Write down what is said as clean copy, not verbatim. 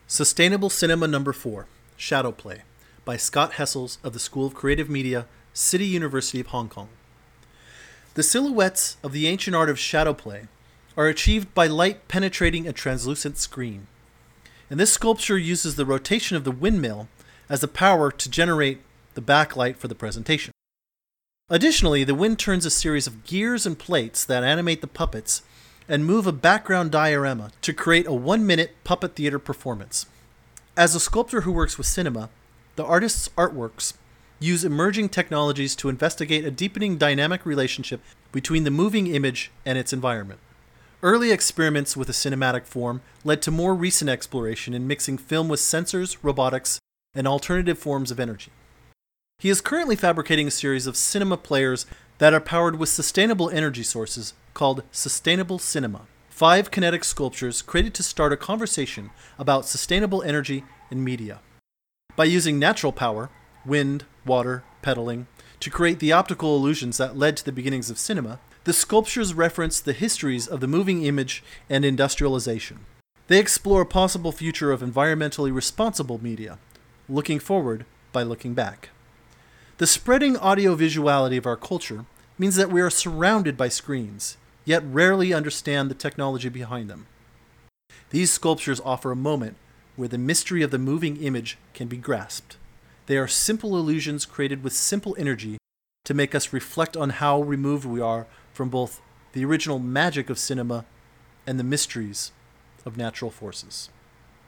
Sustainable Cinema Number 4, Shadow Play, by Scott Hessels of the School of Creative Media, City University of Hong Kong. The silhouettes of the ancient art of shadow play are achieved by light penetrating a translucent screen. And this sculpture uses the rotation of the windmill as the power to generate the backlight for the presentation. Additionally, the wind turns a series of gears and plates that animate the puppets and move a background diorama to create a 1-minute puppet theater performance. As a sculptor who works with cinema, the artist's artworks use emerging technologies to investigate a deepening dynamic relationship between the moving image and its environment. Early experiments with a cinematic form led to more recent exploration in mixing film with sensors, robotics, and alternative forms of energy. He is currently fabricating a series of cinema players that are powered with sustainable energy sources called Sustainable Cinema. 5 kinetic sculptures created to start a conversation about sustainable energy in media. By using natural power, wind, water, pedaling, to create the optical illusions that led to the beginnings of cinema, the sculptures reference the histories of the moving image and industrialization. They explore a possible future of environmentally responsible media, looking forward by looking back. The spreading audiovisuality of our culture means that we are surrounded by screens, yet rarely understand the technology behind them. These sculptures offer a moment where the mystery of the moving image can be grasped. They are simple illusions created with simple energy to make us reflect on how removed we are from both the original magic of cinema and the mysteries of natural forces.